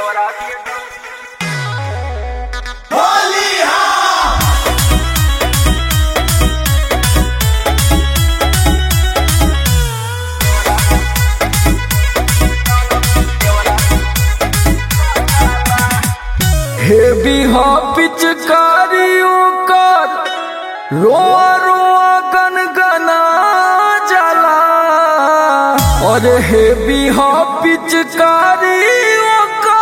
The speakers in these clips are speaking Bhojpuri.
हेवी हो पिचकारियों का रोआ रोआ गनगना जाला और हेवी हो पिचकारियों का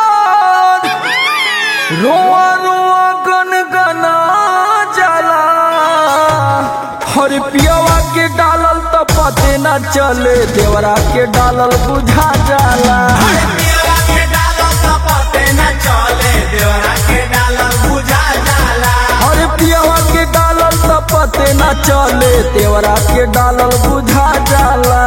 रोआ रोआ गनगना जाला हर पियावा के डालल तो पते न चले देवरा के डालल बुझा जाला अरे पियावा के डालल तो पते न चले देवरा के डालल बुझा जाला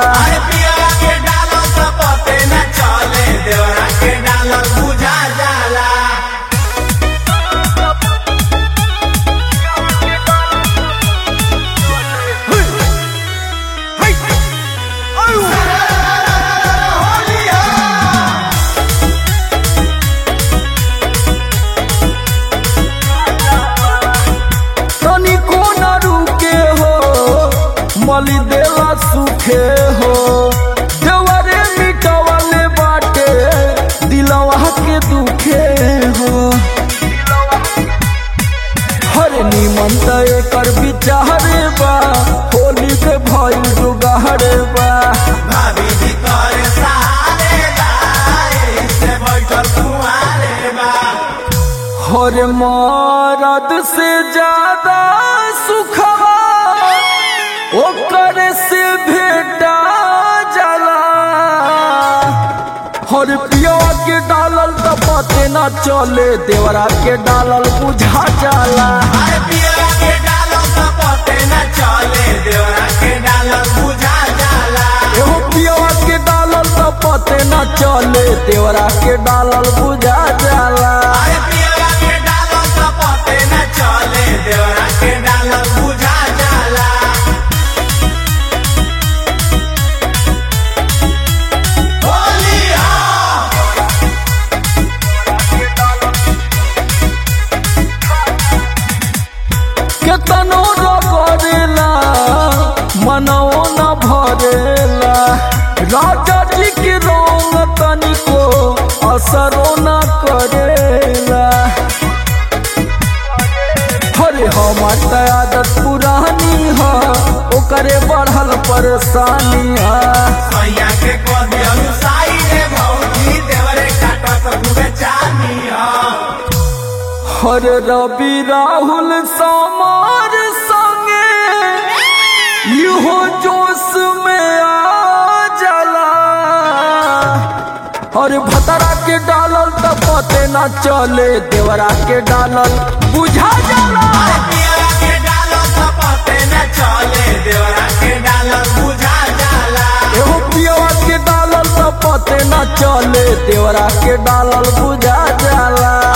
मली देला सुखे हो देवरे मिटवले बाटे दिलवा के दुखे हो हर निमन त एकर विचारे बा होली के भइल जुगारे बा भाभी जी करे सारे दाए से बैठल कुआरे बा हर मरद से ज्यादा सुखवा ओकर से भेटा जाला हर पियावा के डालल तो पते न चले देवरा के डालल बुझा जाला अरे पिया के डालल तो पते न चले देवरा के डालल बुझा जाला एहो पियावा के डालल तो पते न चले देवरा के डालल बुझा जाला अरे पिया के डालल तो पते न चले देवरा के डालल बुझा जाला केतनो रगड़ेला मनो न भरेला राजा जी के रंग तनिको असरो न करेला हरे हमार त आदत पुरानी है ओकरे बढ़ल परेशानी है सैया के कदी अनुसाई रे भौजी देवरे काटत खूबे चानी हर रवि राहुल समार संगे इहो जोश में आ जाला और भतरा के डालल तो पते न चले देवरा के डालल बुझा जाला पिया के डालल तो पते न चले देवरा के डालल बुझा जाला एहो पियावा के डालल तो पते न चले देवरा के डालल बुझा जाला।